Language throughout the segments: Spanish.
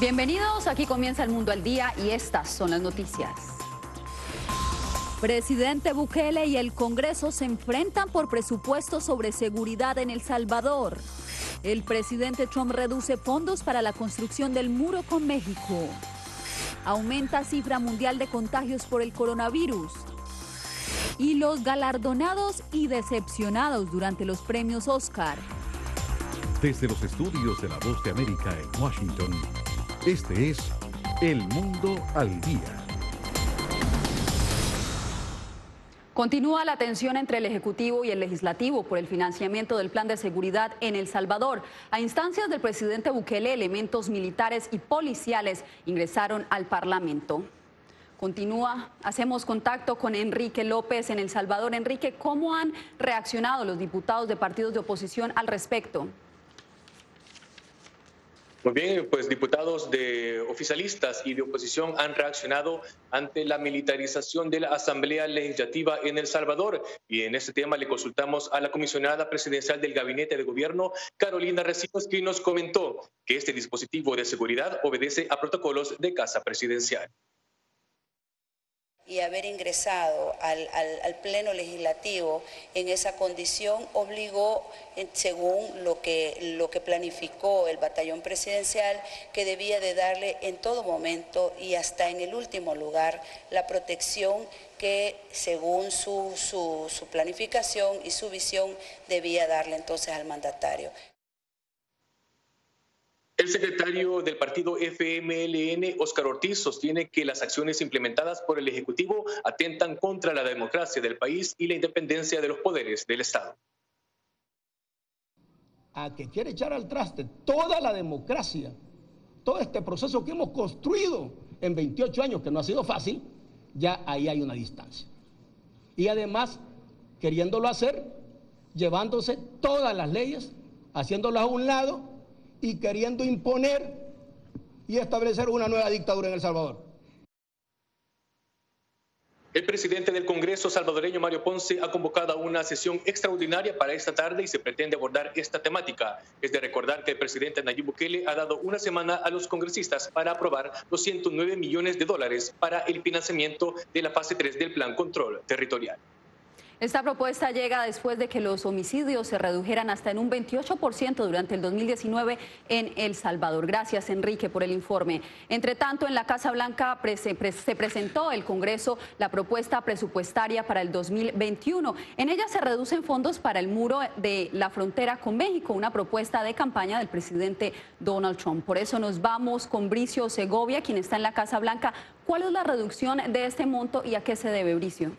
Bienvenidos, aquí comienza El Mundo al Día y estas son las noticias. Presidente Bukele y el Congreso se enfrentan por presupuesto sobre seguridad en El Salvador. El presidente Trump reduce fondos para la construcción del muro con México. Aumenta cifra mundial de contagios por el coronavirus. Y los galardonados y decepcionados durante los premios Oscar. Desde los estudios de La Voz de América en Washington, este es El Mundo al Día. Continúa la tensión entre el Ejecutivo y el Legislativo por el financiamiento del Plan de Seguridad en El Salvador. A instancias del presidente Bukele, elementos militares y policiales ingresaron al Parlamento. Hacemos contacto con Enrique López en El Salvador. Enrique, ¿cómo han reaccionado los diputados de partidos de oposición al respecto? Muy bien, pues diputados de oficialistas y de oposición han reaccionado ante la militarización de la Asamblea Legislativa en El Salvador. Y en este tema le consultamos a la comisionada presidencial del Gabinete de Gobierno, Carolina Recinos, quien nos comentó que este dispositivo de seguridad obedece a protocolos de Casa Presidencial. Y haber ingresado al Pleno Legislativo en esa condición obligó, según lo que planificó el Batallón Presidencial, que debía de darle en todo momento y hasta en el último lugar la protección que, según su planificación y su visión, debía darle entonces al mandatario. El secretario del partido FMLN, Óscar Ortiz, sostiene que las acciones implementadas por el Ejecutivo atentan contra la democracia del país y la independencia de los poderes del Estado. A que quiere echar al traste toda la democracia, todo este proceso que hemos construido en 28 años, que no ha sido fácil, ya ahí hay una distancia. Y además, queriéndolo hacer, llevándose todas las leyes, haciéndolas a un lado, y queriendo imponer y establecer una nueva dictadura en El Salvador. El presidente del Congreso salvadoreño, Mario Ponce, ha convocado a una sesión extraordinaria para esta tarde y se pretende abordar esta temática. Es de recordar que el presidente Nayib Bukele ha dado una semana a los congresistas para aprobar los 109 millones de dólares para el financiamiento de la fase 3 del Plan Control Territorial. Esta propuesta llega después de que los homicidios se redujeran hasta en un 28% durante el 2019 en El Salvador. Gracias, Enrique, por el informe. Entre tanto, en la Casa Blanca se presentó el Congreso la propuesta presupuestaria para el 2021. En ella se reducen fondos para el muro de la frontera con México, una propuesta de campaña del presidente Donald Trump. Por eso nos vamos con Bricio Segovia, quien está en la Casa Blanca. ¿Cuál es la reducción de este monto y a qué se debe, Bricio?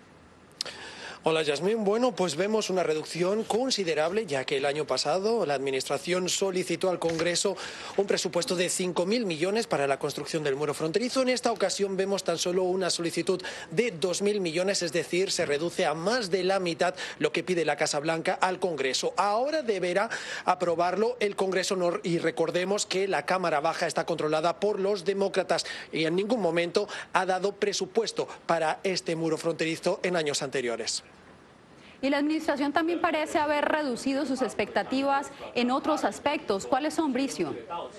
Hola, Yasmín. Bueno, pues vemos una reducción considerable, ya que el año pasado la Administración solicitó al Congreso un presupuesto de 5.000 millones para la construcción del muro fronterizo. En esta ocasión vemos tan solo una solicitud de 2.000 millones, es decir, se reduce a más de la mitad lo que pide la Casa Blanca al Congreso. Ahora deberá aprobarlo el Congreso y recordemos que la Cámara Baja está controlada por los demócratas y en ningún momento ha dado presupuesto para este muro fronterizo en años anteriores. Y la administración también parece haber reducido sus expectativas en otros aspectos. ¿Cuáles son, Bricio?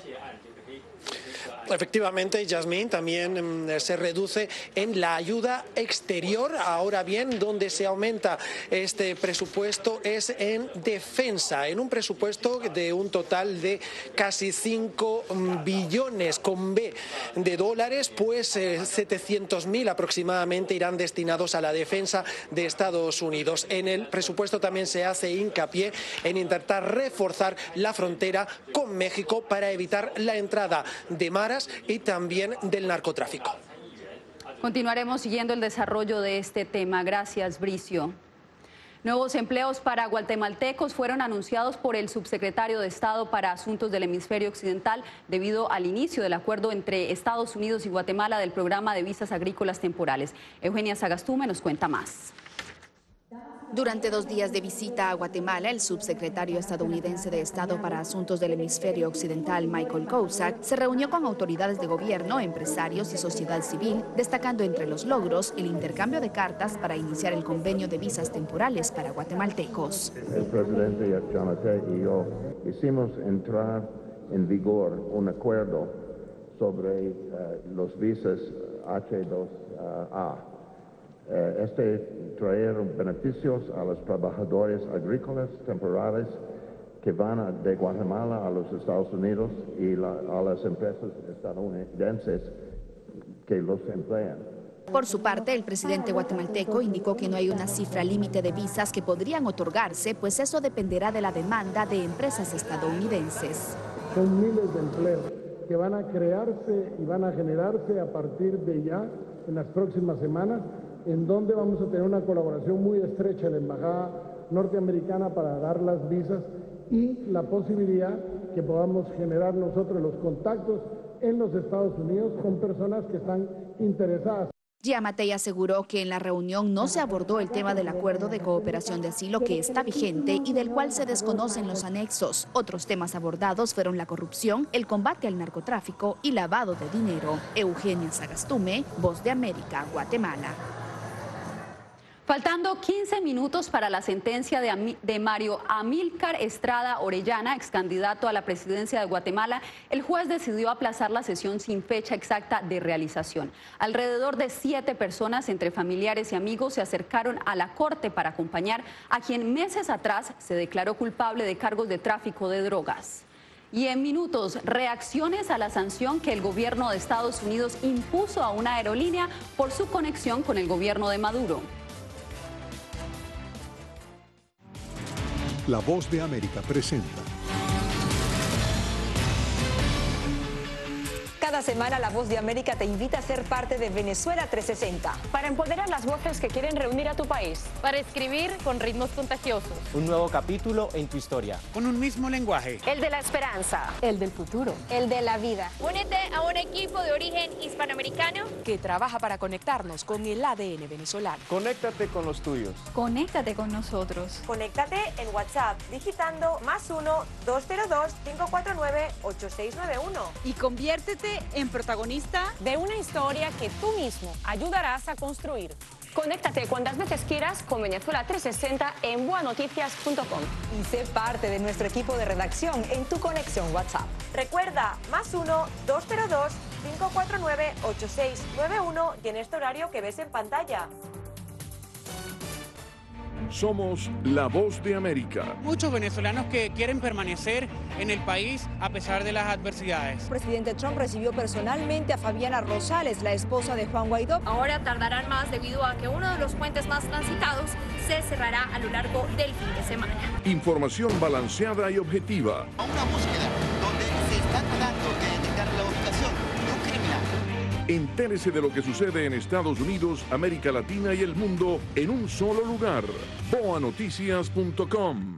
Efectivamente, Yasmín, también se reduce en la ayuda exterior. Ahora bien, donde se aumenta este presupuesto es en defensa, en un presupuesto de un total de casi 5 billones con B de dólares, pues 700.000 aproximadamente irán destinados a la defensa de Estados Unidos. En el presupuesto también se hace hincapié en intentar reforzar la frontera con México para evitar la entrada de maras y también del narcotráfico. Continuaremos siguiendo el desarrollo de este tema. Gracias, Bricio. Nuevos empleos para guatemaltecos fueron anunciados por el subsecretario de Estado para Asuntos del Hemisferio Occidental debido al inicio del acuerdo entre Estados Unidos y Guatemala del programa de visas agrícolas temporales. Eugenia Sagastume nos cuenta más. Durante 2 días de visita a Guatemala, el subsecretario estadounidense de Estado para Asuntos del Hemisferio Occidental, Michael Kozak, se reunió con autoridades de gobierno, empresarios y sociedad civil, destacando entre los logros el intercambio de cartas para iniciar el convenio de visas temporales para guatemaltecos. El presidente Yamatei y yo hicimos entrar en vigor un acuerdo sobre los visas H2A. Traer beneficios a los trabajadores agrícolas temporales que van de Guatemala a los Estados Unidos y a las empresas estadounidenses que los emplean. Por su parte, el presidente guatemalteco indicó que no hay una cifra límite de visas que podrían otorgarse, pues eso dependerá de la demanda de empresas estadounidenses. Son miles de empleos que van a crearse y van a generarse a partir de ya, en las próximas semanas, en donde vamos a tener una colaboración muy estrecha en la Embajada norteamericana para dar las visas y la posibilidad que podamos generar nosotros los contactos en los Estados Unidos con personas que están interesadas. Giammattei aseguró que en la reunión no se abordó el tema del acuerdo de cooperación de asilo que está vigente y del cual se desconocen los anexos. Otros temas abordados fueron la corrupción, el combate al narcotráfico y lavado de dinero. Eugenia Sagastume, Voz de América, Guatemala. Faltando 15 minutos para la sentencia de Mario Amílcar Estrada Orellana, ex candidato a la presidencia de Guatemala, el juez decidió aplazar la sesión sin fecha exacta de realización. Alrededor de 7 personas, entre familiares y amigos, se acercaron a la corte para acompañar a quien meses atrás se declaró culpable de cargos de tráfico de drogas. Y en minutos, reacciones a la sanción que el gobierno de Estados Unidos impuso a una aerolínea por su conexión con el gobierno de Maduro. La Voz de América presenta. Cada semana La Voz de América te invita a ser parte de Venezuela 360. Para empoderar las voces que quieren reunir a tu país. Para escribir con ritmos contagiosos. Un nuevo capítulo en tu historia. Con un mismo lenguaje. El de la esperanza. El del futuro. El de la vida. Únete a un equipo de origen hispanoamericano que trabaja para conectarnos con el ADN venezolano. Conéctate con los tuyos. Conéctate con nosotros. Conéctate en WhatsApp digitando +1-202-549-8691. Y conviértete en protagonista de una historia que tú mismo ayudarás a construir. Conéctate cuantas veces quieras con Venezuela 360 en boanoticias.com. Y sé parte de nuestro equipo de redacción en tu conexión WhatsApp. Recuerda, +1-202-549-8691 y en este horario que ves en pantalla. Somos la Voz de América. Muchos venezolanos que quieren permanecer en el país a pesar de las adversidades. El presidente Trump recibió personalmente a Fabiana Rosales, la esposa de Juan Guaidó. Ahora tardarán más debido a que uno de los puentes más transitados se cerrará a lo largo del fin de semana. Información balanceada y objetiva. Una búsqueda donde se está tratando de detectar la ubicación de un criminal. Entérese de lo que sucede en Estados Unidos, América Latina y el mundo en un solo lugar. boanoticias.com.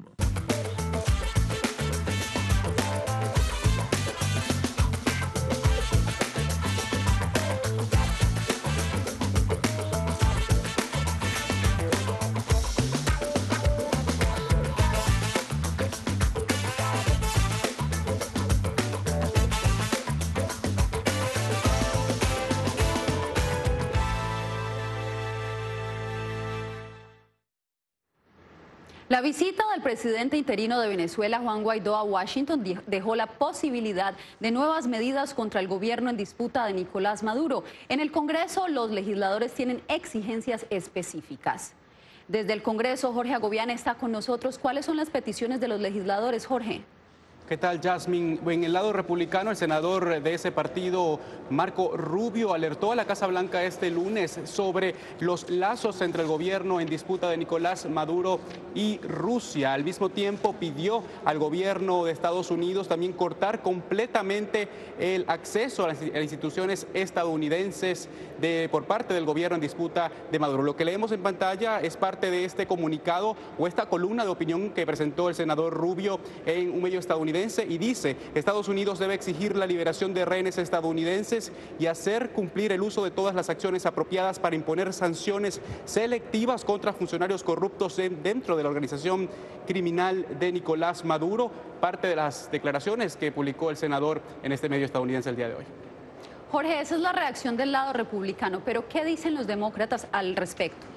La visita del presidente interino de Venezuela, Juan Guaidó, a Washington dejó la posibilidad de nuevas medidas contra el gobierno en disputa de Nicolás Maduro. En el Congreso, los legisladores tienen exigencias específicas. Desde el Congreso, Jorge Agobián está con nosotros. ¿Cuáles son las peticiones de los legisladores, Jorge? ¿Qué tal, Jasmine? En el lado republicano, el senador de ese partido, Marco Rubio, alertó a la Casa Blanca este lunes sobre los lazos entre el gobierno en disputa de Nicolás Maduro y Rusia. Al mismo tiempo, pidió al gobierno de Estados Unidos también cortar completamente el acceso a las instituciones estadounidenses por parte del gobierno en disputa de Maduro. Lo que leemos en pantalla es parte de este comunicado o esta columna de opinión que presentó el senador Rubio en un medio estadounidense. Y dice: Estados Unidos debe exigir la liberación de rehenes estadounidenses y hacer cumplir el uso de todas las acciones apropiadas para imponer sanciones selectivas contra funcionarios corruptos dentro de la organización criminal de Nicolás Maduro. Parte de las declaraciones que publicó el senador en este medio estadounidense el día de hoy. Jorge, esa es la reacción del lado republicano, pero ¿qué dicen los demócratas al respecto?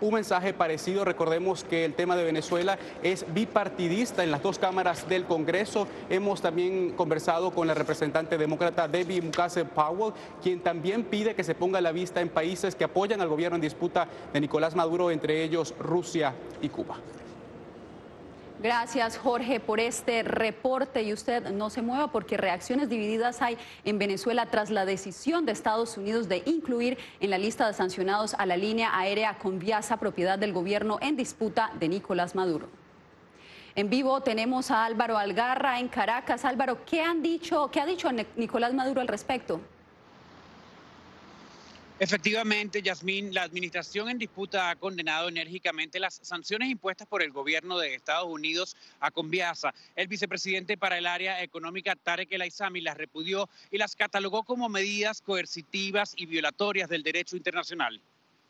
un mensaje parecido. Recordemos que el tema de Venezuela es bipartidista en las dos cámaras del Congreso. Hemos también conversado con la representante demócrata Debbie Mukasey Powell, quien también pide que se ponga la vista en países que apoyan al gobierno en disputa de Nicolás Maduro, entre ellos Rusia y Cuba. Gracias, Jorge, por este reporte. Y usted no se mueva porque reacciones divididas hay en Venezuela tras la decisión de Estados Unidos de incluir en la lista de sancionados a la línea aérea Conviasa, propiedad del gobierno en disputa de Nicolás Maduro. En vivo tenemos a Álvaro Algarra en Caracas. Álvaro, ¿qué ha dicho Nicolás Maduro al respecto? Efectivamente, Yasmín, la administración en disputa ha condenado enérgicamente las sanciones impuestas por el gobierno de Estados Unidos a Conviasa. El vicepresidente para el área económica, Tarek El Aissami, las repudió y las catalogó como medidas coercitivas y violatorias del derecho internacional.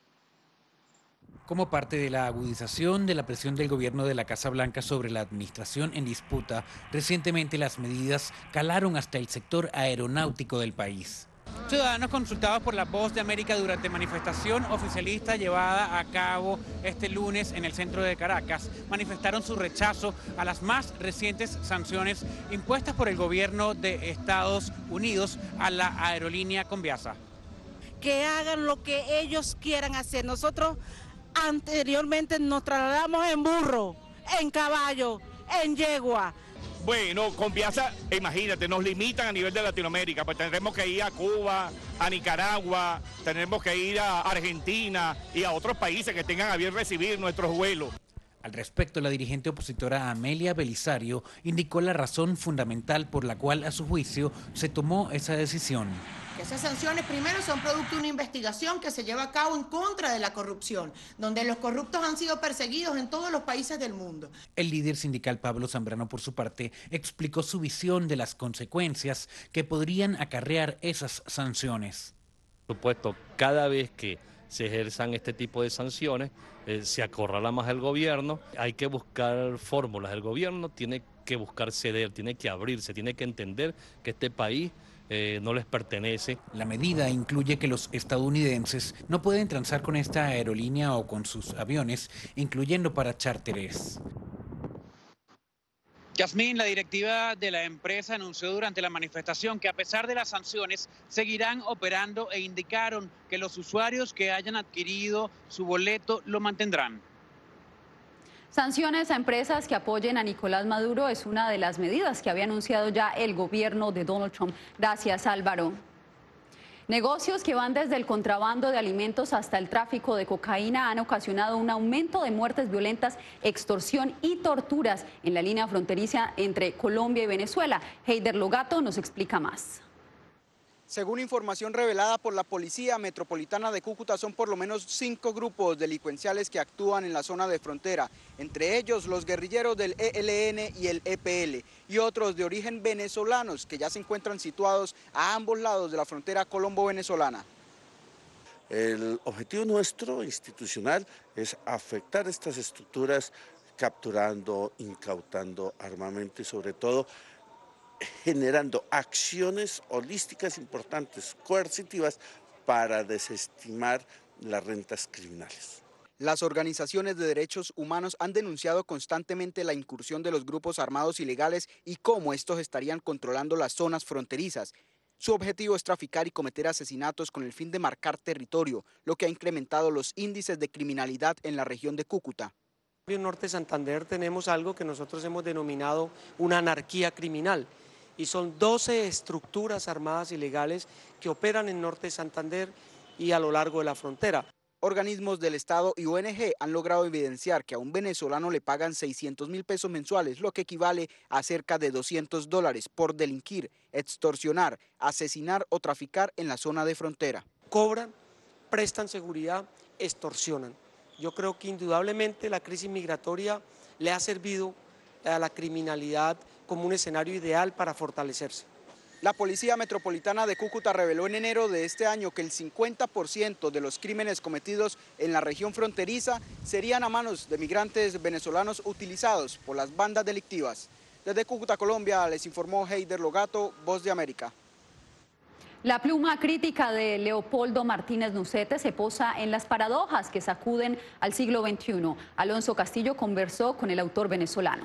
Como parte de la agudización de la presión del gobierno de la Casa Blanca sobre la administración en disputa, recientemente las medidas calaron hasta el sector aeronáutico del país. Ciudadanos consultados por La Voz de América durante manifestación oficialista llevada a cabo este lunes en el centro de Caracas manifestaron su rechazo a las más recientes sanciones impuestas por el gobierno de Estados Unidos a la aerolínea Conviasa. Que hagan lo que ellos quieran hacer. Nosotros anteriormente nos trasladamos en burro, en caballo, en yegua. Bueno, Conviasa, imagínate, nos limitan a nivel de Latinoamérica, pues tendremos que ir a Cuba, a Nicaragua, tendremos que ir a Argentina y a otros países que tengan a bien recibir nuestros vuelos. Al respecto, la dirigente opositora Amelia Belisario indicó la razón fundamental por la cual, a su juicio, se tomó esa decisión. Que esas sanciones primero son producto de una investigación que se lleva a cabo en contra de la corrupción, donde los corruptos han sido perseguidos en todos los países del mundo. El líder sindical Pablo Zambrano, por su parte, explicó su visión de las consecuencias que podrían acarrear esas sanciones. Por supuesto, cada vez que se ejerzan este tipo de sanciones, se acorrala más el gobierno, hay que buscar fórmulas, el gobierno tiene que buscar ceder, tiene que abrirse, tiene que entender que este país no les pertenece. La medida incluye que los estadounidenses no pueden transar con esta aerolínea o con sus aviones, incluyendo para charteres. Yasmín, la directiva de la empresa anunció durante la manifestación que a pesar de las sanciones seguirán operando e indicaron que los usuarios que hayan adquirido su boleto lo mantendrán. Sanciones a empresas que apoyen a Nicolás Maduro es una de las medidas que había anunciado ya el gobierno de Donald Trump. Gracias, Álvaro. Negocios que van desde el contrabando de alimentos hasta el tráfico de cocaína han ocasionado un aumento de muertes violentas, extorsión y torturas en la línea fronteriza entre Colombia y Venezuela. Heider Logato nos explica más. Según información revelada por la Policía Metropolitana de Cúcuta, son por lo menos 5 grupos delincuenciales que actúan en la zona de frontera, entre ellos los guerrilleros del ELN y el EPL, y otros de origen venezolanos que ya se encuentran situados a ambos lados de la frontera colombo-venezolana. El objetivo nuestro institucional es afectar estas estructuras capturando, incautando armamento y sobre todo generando acciones holísticas importantes, coercitivas, para desestimar las rentas criminales. Las organizaciones de derechos humanos han denunciado constantemente la incursión de los grupos armados ilegales y cómo estos estarían controlando las zonas fronterizas. Su objetivo es traficar y cometer asesinatos con el fin de marcar territorio, lo que ha incrementado los índices de criminalidad en la región de Cúcuta. En Norte Santander tenemos algo que nosotros hemos denominado una anarquía criminal. Y son 12 estructuras armadas ilegales que operan en Norte Santander y a lo largo de la frontera. Organismos del Estado y ONG han logrado evidenciar que a un venezolano le pagan 600.000 pesos mensuales, lo que equivale a cerca de $200 por delinquir, extorsionar, asesinar o traficar en la zona de frontera. Cobran, prestan seguridad, extorsionan. Yo creo que indudablemente la crisis migratoria le ha servido a la criminalidad como un escenario ideal para fortalecerse. La Policía Metropolitana de Cúcuta reveló en enero de este año que el 50% de los crímenes cometidos en la región fronteriza serían a manos de migrantes venezolanos utilizados por las bandas delictivas. Desde Cúcuta, Colombia, les informó Heider Logato, Voz de América. La pluma crítica de Leopoldo Martínez Nucete se posa en las paradojas que sacuden al siglo XXI. Alonso Castillo conversó con el autor venezolano.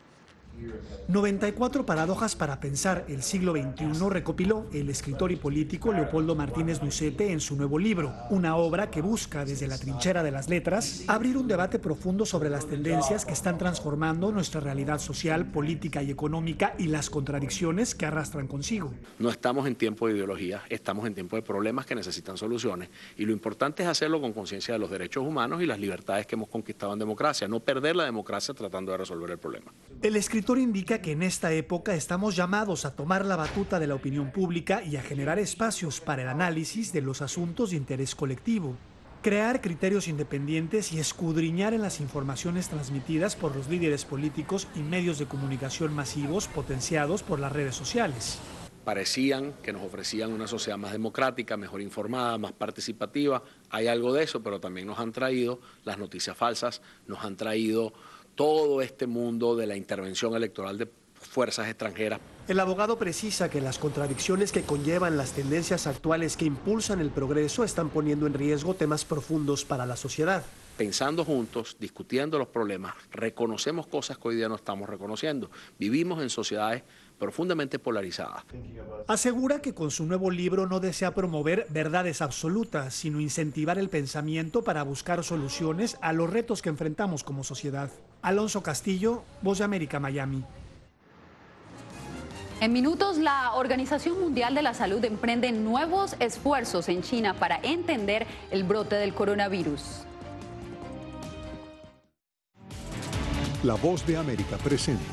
94 paradojas para pensar el siglo XXI recopiló el escritor y político Leopoldo Martínez Nucete en su nuevo libro, una obra que busca desde la trinchera de las letras abrir un debate profundo sobre las tendencias que están transformando nuestra realidad social, política y económica y las contradicciones que arrastran consigo. No estamos en tiempo de ideología, estamos en tiempo de problemas que necesitan soluciones y lo importante es hacerlo con conciencia de los derechos humanos y las libertades que hemos conquistado en democracia, no perder la democracia tratando de resolver el problema. El escritor indica que en esta época estamos llamados a tomar la batuta de la opinión pública y a generar espacios para el análisis de los asuntos de interés colectivo, crear criterios independientes y escudriñar en las informaciones transmitidas por los líderes políticos y medios de comunicación masivos potenciados por las redes sociales. Parecían que nos ofrecían una sociedad más democrática, mejor informada, más participativa. Hay algo de eso, pero también nos han traído las noticias falsas, nos han traído todo este mundo de la intervención electoral de fuerzas extranjeras. El abogado precisa que las contradicciones que conllevan las tendencias actuales que impulsan el progreso están poniendo en riesgo temas profundos para la sociedad. Pensando juntos, discutiendo los problemas, reconocemos cosas que hoy día no estamos reconociendo. Vivimos en sociedades profundamente polarizadas. Asegura que con su nuevo libro no desea promover verdades absolutas, sino incentivar el pensamiento para buscar soluciones a los retos que enfrentamos como sociedad. Alonso Castillo, Voz de América, Miami. En minutos, la Organización Mundial de la Salud emprende nuevos esfuerzos en China para entender el brote del coronavirus. La Voz de América presenta.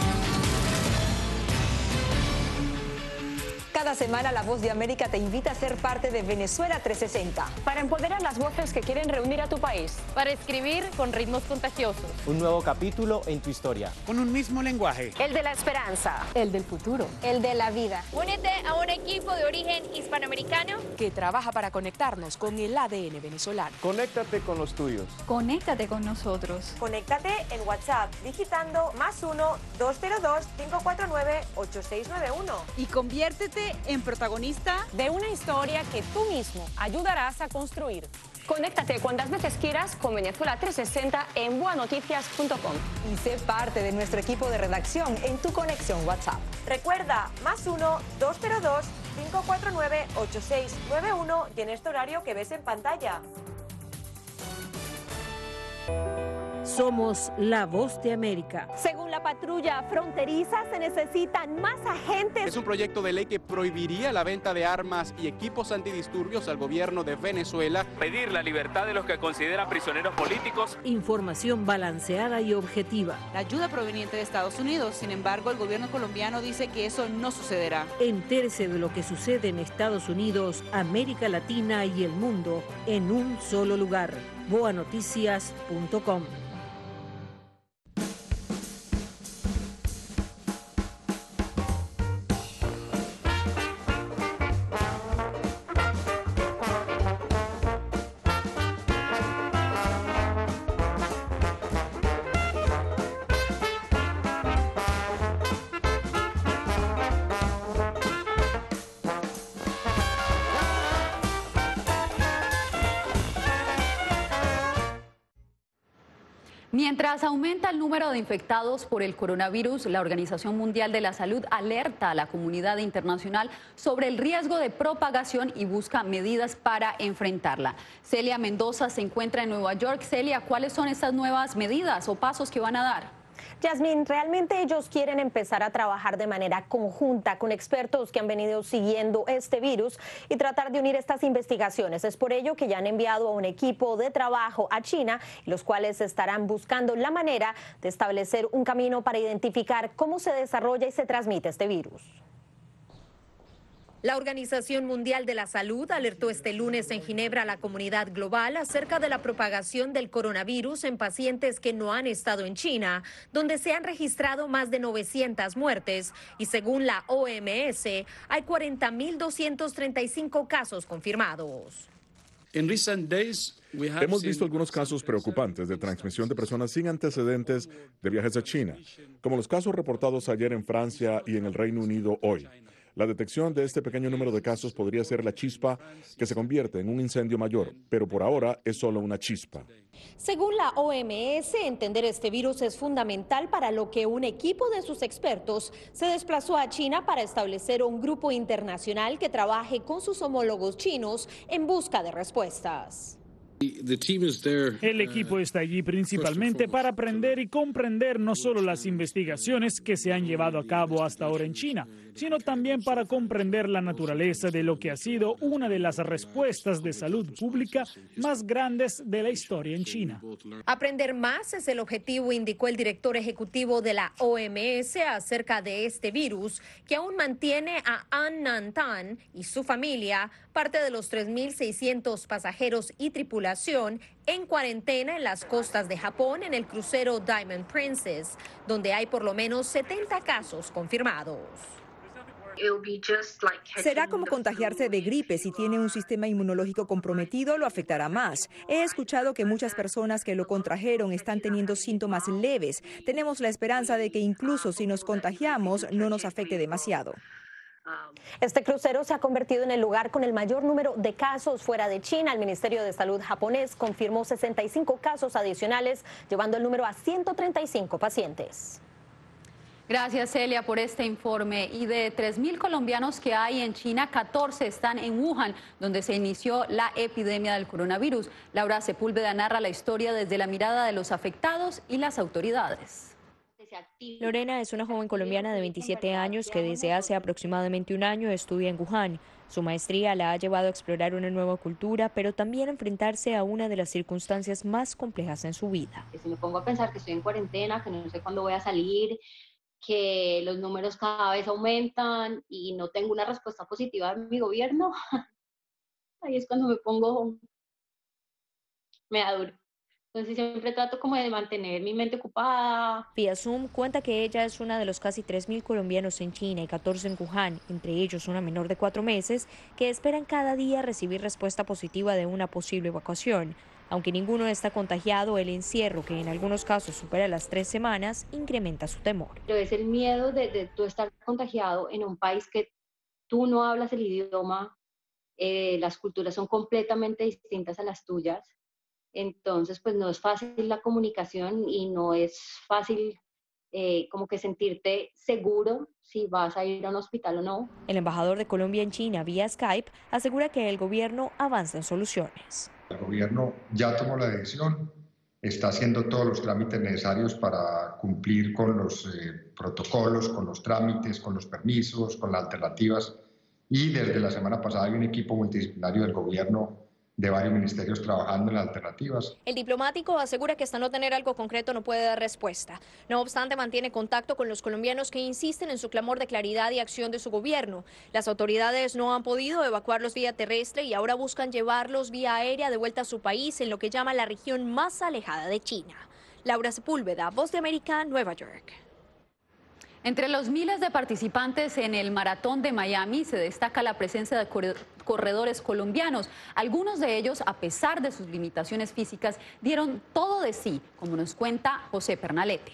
Cada semana La Voz de América te invita a ser parte de Venezuela 360. Para empoderar las voces que quieren reunir a tu país. Para escribir con ritmos contagiosos. Un nuevo capítulo en tu historia. Con un mismo lenguaje. El de la esperanza. El del futuro. El de la vida. Únete a un equipo de origen hispanoamericano que trabaja para conectarnos con el ADN venezolano. Conéctate con los tuyos. Conéctate con nosotros. Conéctate en WhatsApp digitando +1-202-549-8691. Y conviértete en protagonista de una historia que tú mismo ayudarás a construir. Conéctate cuantas veces quieras con Venezuela 360 en boanoticias.com. Y sé parte de nuestro equipo de redacción en tu conexión WhatsApp. Recuerda, +1-202-549-8691 y en este horario que ves en pantalla. Somos la Voz de América. Según la patrulla fronteriza, se necesitan más agentes. Es un proyecto de ley que prohibiría la venta de armas y equipos antidisturbios al gobierno de Venezuela. Pedir la libertad de los que consideran prisioneros políticos. Información balanceada y objetiva. La ayuda proveniente de Estados Unidos, sin embargo, el gobierno colombiano dice que eso no sucederá. Entérese de lo que sucede en Estados Unidos, América Latina y el mundo en un solo lugar. boanoticias.com. Mientras aumenta el número de infectados por el coronavirus, la Organización Mundial de la Salud alerta a la comunidad internacional sobre el riesgo de propagación y busca medidas para enfrentarla. Celia Mendoza se encuentra en Nueva York. Celia, ¿cuáles son estas nuevas medidas o pasos que van a dar? Yasmín, realmente ellos quieren empezar a trabajar de manera conjunta con expertos que han venido siguiendo este virus y tratar de unir estas investigaciones. Es por ello que ya han enviado a un equipo de trabajo a China, los cuales estarán buscando la manera de establecer un camino para identificar cómo se desarrolla y se transmite este virus. La Organización Mundial de la Salud alertó este lunes en Ginebra a la comunidad global acerca de la propagación del coronavirus en pacientes que no han estado en China, donde se han registrado más de 900 muertes y según la OMS hay 40.235 casos confirmados. Hemos visto algunos casos preocupantes de transmisión de personas sin antecedentes de viajes a China, como los casos reportados ayer en Francia y en el Reino Unido hoy. La detección de este pequeño número de casos podría ser la chispa que se convierte en un incendio mayor, pero por ahora es solo una chispa. Según la OMS, entender este virus es fundamental, para lo que un equipo de sus expertos se desplazó a China para establecer un grupo internacional que trabaje con sus homólogos chinos en busca de respuestas. El equipo está allí principalmente para aprender y comprender no solo las investigaciones que se han llevado a cabo hasta ahora en China, sino también para comprender la naturaleza de lo que ha sido una de las respuestas de salud pública más grandes de la historia en China. Aprender más es el objetivo, indicó el director ejecutivo de la OMS acerca de este virus, que aún mantiene a An Nan Tan y su familia, parte de los 3.600 pasajeros y tripulación, en cuarentena en las costas de Japón en el crucero Diamond Princess, donde hay por lo menos 70 casos confirmados. Será como contagiarse de gripe. Si tiene un sistema inmunológico comprometido, lo afectará más. He escuchado que muchas personas que lo contrajeron están teniendo síntomas leves. Tenemos la esperanza de que incluso si nos contagiamos, no nos afecte demasiado. Este crucero se ha convertido en el lugar con el mayor número de casos fuera de China. El Ministerio de Salud japonés confirmó 65 casos adicionales, llevando el número a 135 pacientes. Gracias, Celia, por este informe. Y de 3.000 colombianos que hay en China, 14 están en Wuhan, donde se inició la epidemia del coronavirus. Laura Sepúlveda narra la historia desde la mirada de los afectados y las autoridades. Lorena es una joven colombiana de 27 años que desde hace aproximadamente un año estudia en Wuhan. Su maestría la ha llevado a explorar una nueva cultura, pero también a enfrentarse a una de las circunstancias más complejas en su vida. Si me pongo a pensar que estoy en cuarentena, que no sé cuándo voy a salir, que los números cada vez aumentan y no tengo una respuesta positiva de mi gobierno, ahí es cuando me da duro. Entonces siempre trato como de mantener mi mente ocupada. Vía Zoom cuenta que ella es una de los casi 3.000 colombianos en China y 14 en Wuhan, entre ellos una menor de 4 meses, que esperan cada día recibir respuesta positiva de una posible evacuación. Aunque ninguno está contagiado, el encierro, que en algunos casos supera las 3 semanas, incrementa su temor. Pero es el miedo de tú estar contagiado en un país que tú no hablas el idioma, las culturas son completamente distintas a las tuyas. Entonces, pues no es fácil la comunicación y no es fácil como que sentirte seguro si vas a ir a un hospital o no. El embajador de Colombia en China, vía Skype, asegura que el gobierno avanza en soluciones. El gobierno ya tomó la decisión, está haciendo todos los trámites necesarios para cumplir con los protocolos, con los trámites, con los permisos, con las alternativas. Y desde la semana pasada hay un equipo multidisciplinario del gobierno de varios ministerios trabajando en alternativas. El diplomático asegura que hasta no tener algo concreto no puede dar respuesta. No obstante, mantiene contacto con los colombianos que insisten en su clamor de claridad y acción de su gobierno. Las autoridades no han podido evacuarlos vía terrestre y ahora buscan llevarlos vía aérea de vuelta a su país, en lo que llama la región más alejada de China. Laura Sepúlveda, Voz de América, Nueva York. Entre los miles de participantes en el Maratón de Miami se destaca la presencia de corredores colombianos. Algunos de ellos, a pesar de sus limitaciones físicas, dieron todo de sí, como nos cuenta José Pernalete.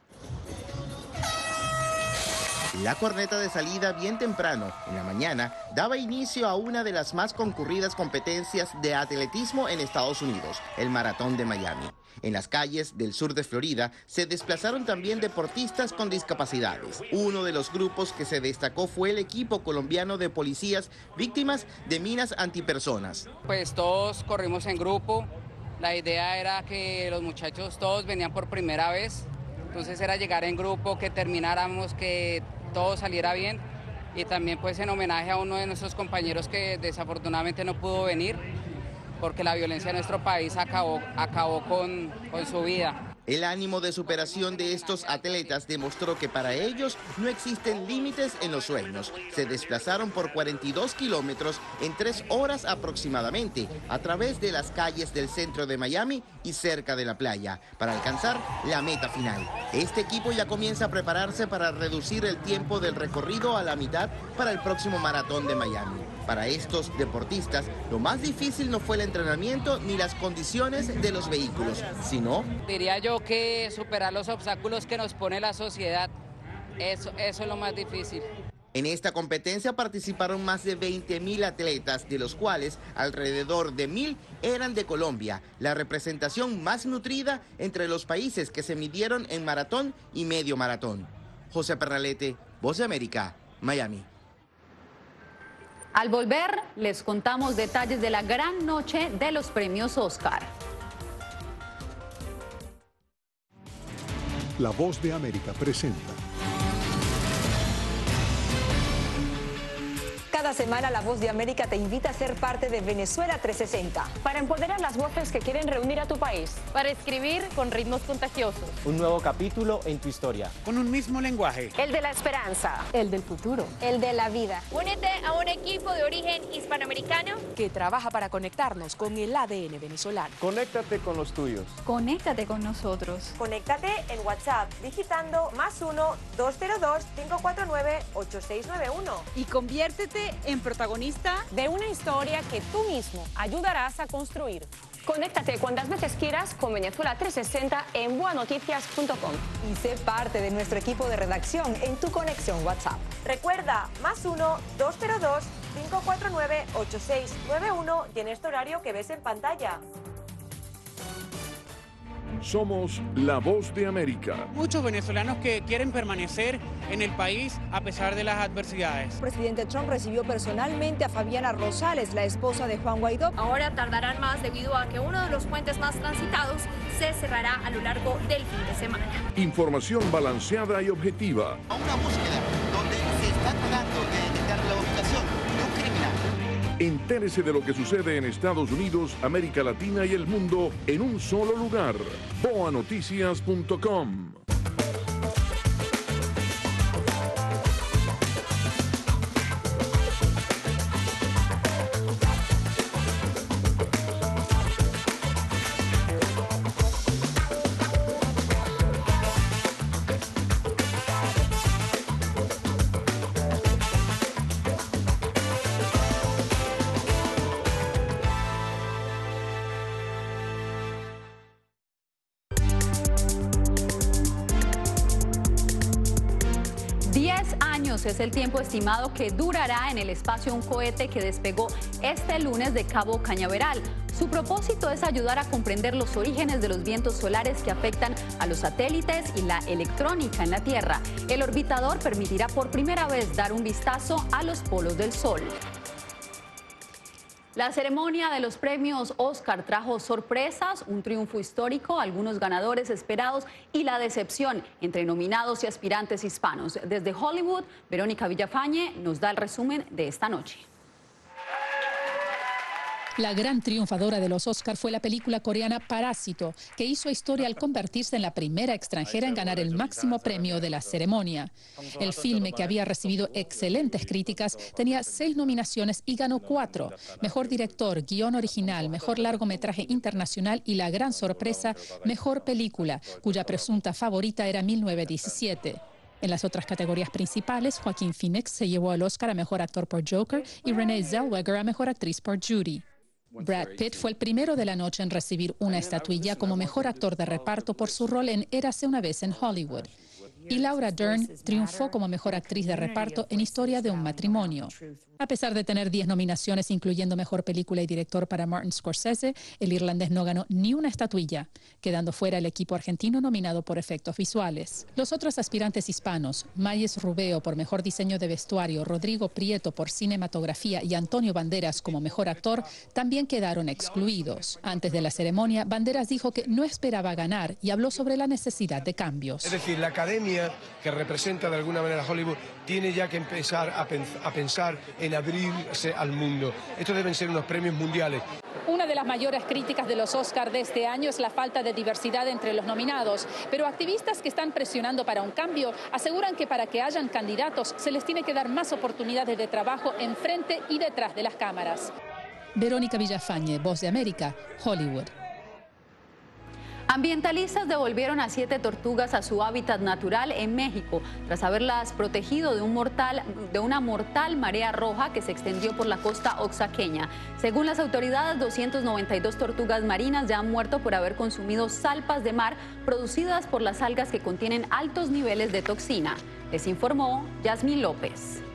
La corneta de salida bien temprano, en la mañana, daba inicio a una de las más concurridas competencias de atletismo en Estados Unidos, el Maratón de Miami. En las calles del sur de Florida se desplazaron también deportistas con discapacidades. Uno de los grupos que se destacó fue el equipo colombiano de policías víctimas de minas antipersonas. Pues todos corrimos en grupo. La idea era que los muchachos todos venían por primera vez. Entonces era llegar en grupo, que termináramos, que todo saliera bien. Y también pues en homenaje a uno de nuestros compañeros que desafortunadamente no pudo venir, porque la violencia en nuestro país acabó con su vida. El ánimo de superación de estos atletas demostró que para ellos no existen límites en los sueños. Se desplazaron por 42 kilómetros en 3 horas aproximadamente a través de las calles del centro de Miami y cerca de la playa para alcanzar la meta final. Este equipo ya comienza a prepararse para reducir el tiempo del recorrido a la mitad para el próximo Maratón de Miami. Para estos deportistas, lo más difícil no fue el entrenamiento ni las condiciones de los vehículos, sino... Diría yo que superar los obstáculos que nos pone la sociedad, eso es lo más difícil. En esta competencia participaron más de 20.000 atletas, de los cuales alrededor de 1.000 eran de Colombia, la representación más nutrida entre los países que se midieron en maratón y medio maratón. José Pernalete, Voz de América, Miami. Al volver, les contamos detalles de la gran noche de los premios Oscar. La Voz de América presenta. Cada semana La Voz de América te invita a ser parte de Venezuela 360. Para empoderar las voces que quieren reunir a tu país. Para escribir con ritmos contagiosos. Un nuevo capítulo en tu historia. Con un mismo lenguaje. El de la esperanza. El del futuro. El de la vida. Únete a un equipo de origen hispanoamericano que trabaja para conectarnos con el ADN venezolano. Conéctate con los tuyos. Conéctate con nosotros. Conéctate en WhatsApp digitando +1 202 549 8691. Y conviértete en protagonista de una historia que tú mismo ayudarás a construir. Conéctate cuantas veces quieras con Venezuela 360 en boanoticias.com. Y sé parte de nuestro equipo de redacción en tu conexión WhatsApp. Recuerda, +1 202 549 8691 y en este horario que ves en pantalla. Somos la Voz de América. Muchos venezolanos que quieren permanecer en el país a pesar de las adversidades. El presidente Trump recibió personalmente a Fabiana Rosales, la esposa de Juan Guaidó. Ahora tardarán más debido a que uno de los puentes más transitados se cerrará a lo largo del fin de semana. Información balanceada y objetiva. A una búsqueda donde se está tratando de detectar la ubicación de un criminal. Entérese de lo que sucede en Estados Unidos, América Latina y el mundo en un solo lugar. boanoticias.com. Es el tiempo estimado que durará en el espacio un cohete que despegó este lunes de Cabo Cañaveral. Su propósito es ayudar a comprender los orígenes de los vientos solares que afectan a los satélites y la electrónica en la Tierra. El orbitador permitirá por primera vez dar un vistazo a los polos del Sol. La ceremonia de los premios Oscar trajo sorpresas, un triunfo histórico, algunos ganadores esperados y la decepción entre nominados y aspirantes hispanos. Desde Hollywood, Verónica Villafañe nos da el resumen de esta noche. La gran triunfadora de los Oscar fue la película coreana Parásito, que hizo historia al convertirse en la primera extranjera en ganar el máximo premio de la ceremonia. El filme, que había recibido excelentes críticas, tenía 6 nominaciones y ganó 4. Mejor director, guión original, mejor largometraje internacional y la gran sorpresa, mejor película, cuya presunta favorita era 1917. En las otras categorías principales, Joaquín Phoenix se llevó el Oscar a mejor actor por Joker y Renée Zellweger a mejor actriz por Judy. Brad Pitt fue el primero de la noche en recibir una estatuilla como mejor actor de reparto por su rol en Érase una vez en Hollywood. Y Laura Dern triunfó como mejor actriz de reparto en Historia de un matrimonio. A pesar de tener 10 nominaciones, incluyendo mejor película y director para Martin Scorsese, el irlandés no ganó ni una estatuilla, quedando fuera el equipo argentino nominado por efectos visuales. Los otros aspirantes hispanos, Mayes Rubeo por mejor diseño de vestuario, Rodrigo Prieto por cinematografía y Antonio Banderas como mejor actor, también quedaron excluidos. Antes de la ceremonia, Banderas dijo que no esperaba ganar y habló sobre la necesidad de cambios. Es decir, la academia que representa de alguna manera a Hollywood tiene ya que empezar a pensar en abrirse al mundo. Estos deben ser unos premios mundiales. Una de las mayores críticas de los Oscar de este año es la falta de diversidad entre los nominados, pero activistas que están presionando para un cambio aseguran que para que hayan candidatos se les tiene que dar más oportunidades de trabajo enfrente y detrás de las cámaras. Verónica Villafañe, Voz de América, Hollywood. Ambientalistas devolvieron a 7 tortugas a su hábitat natural en México, tras haberlas protegido de una mortal marea roja que se extendió por la costa oaxaqueña. Según las autoridades, 292 tortugas marinas ya han muerto por haber consumido salpas de mar producidas por las algas que contienen altos niveles de toxina. Les informó Yasmín López.